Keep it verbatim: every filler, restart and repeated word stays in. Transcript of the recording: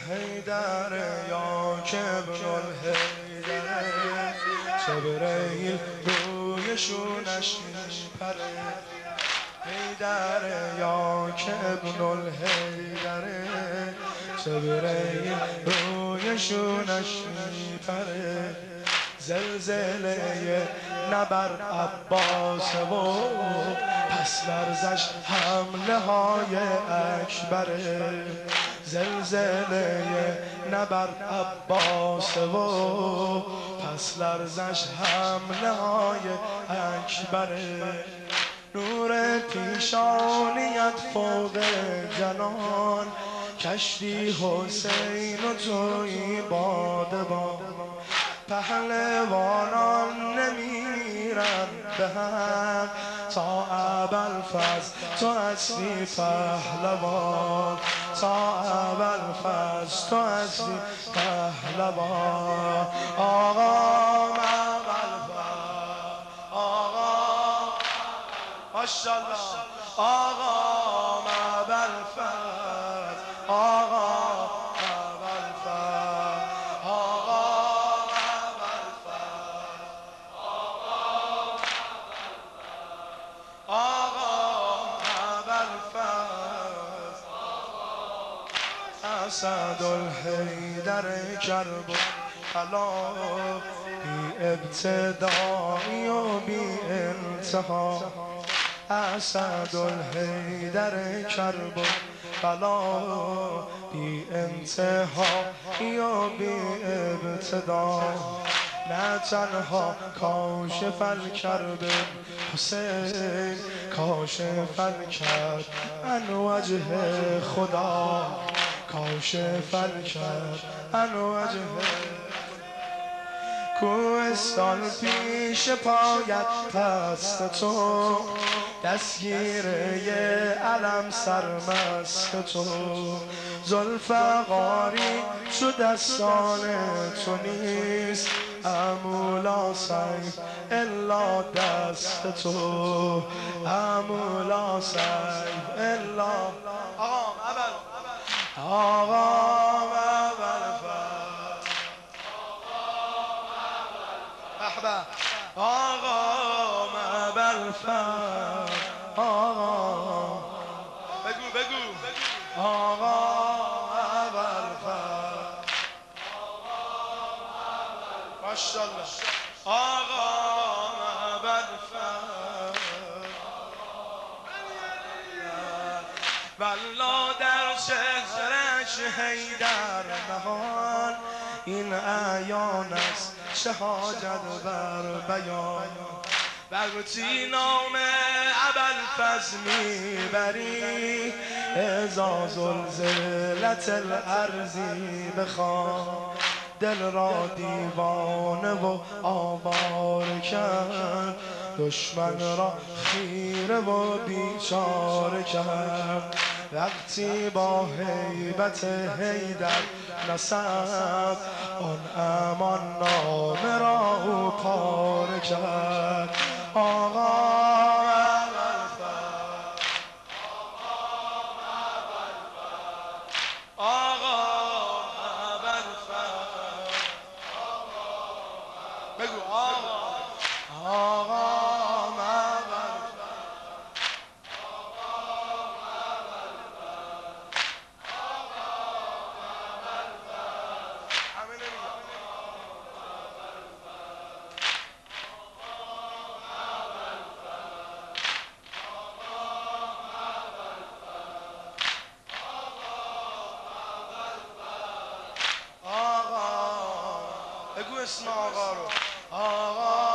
الحیدر یا که ابن الحیدر جبرئیل روی شونش میپره حیدر یا که ابن الحیدر جبرئیل روی شونش میپره زلزله نبر عباس و پس لرزش حمله های اکبره زلزله نبر عباس و پس لرزش حمله های اکبره نور پیشانیت فوق جنان کشتی حسین و توی بادبان پهلوانان نمیرن به هم تا ابوالفضل تو هستی پهلوان تا ابوالفضل تو هستی پهلوان آقا ابوالفضل آقا ماشاءالله آقا ابوالفضل آقا اسد الحیدر کرب بلا بی ابتدایی و بی انتها اسد الحیدر کرب بلا بی انتهایی و بی ابتدا نه تنها کاشف الکرب حسین کاشف الکرب عن وجه خدا کاشف الکرب عن وجه کوهستان پیش پایت پست تو دستگیره علم سرمست تو ذوالفقاری چو دستان تو نیست امولا سیف الا دست تو امولا سیف الا آقا آقا ابوالفضل احبه آقا ابوالفضل آقا بگو بگو آقا ابوالفضل ماشاءالله آقا ابوالفضل والله در چهرش حیدر نهان این اعیان است شهادت بر بیان بگوتی نام ابوالفضل میبری اذا زلزلت الارضی بخوان دل را دیوانه و آواره کرد دشمن را خیره و بیچاره کرد وقتی با هیبت حیدر نسب آن امان نامه را او پاره کرد آقا بگو آقا آقا بگو اسم آقا رو آقا